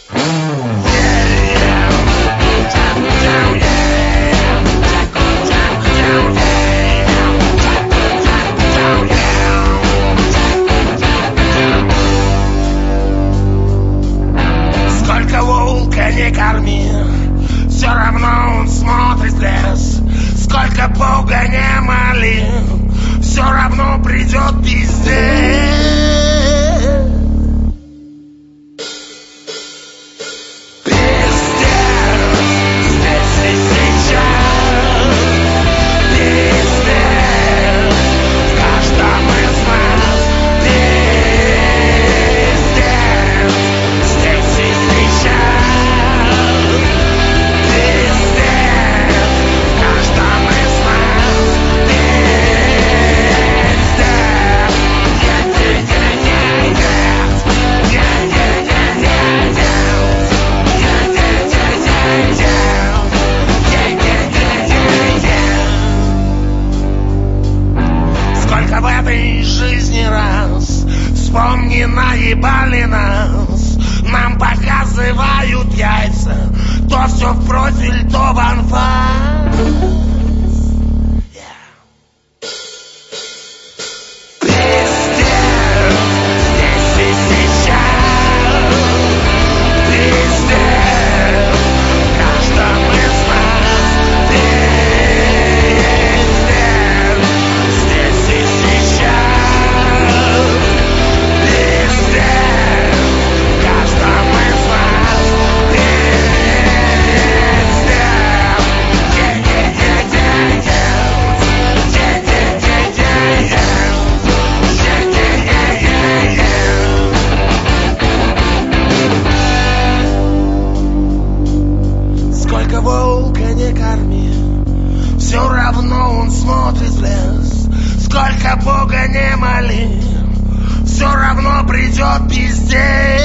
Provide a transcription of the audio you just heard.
Сколько волка не корми, все равно он смотрит в лес. Сколько Бога не моли, все равно придет пиздец. Сколько в этой жизни раз вспомни, наебали нас. Нам показывают яйца, то все в профиль, то в анфас. Сколько волка не корми, все равно он смотрит в лес. Сколько Бога не моли, все равно придет пиздец.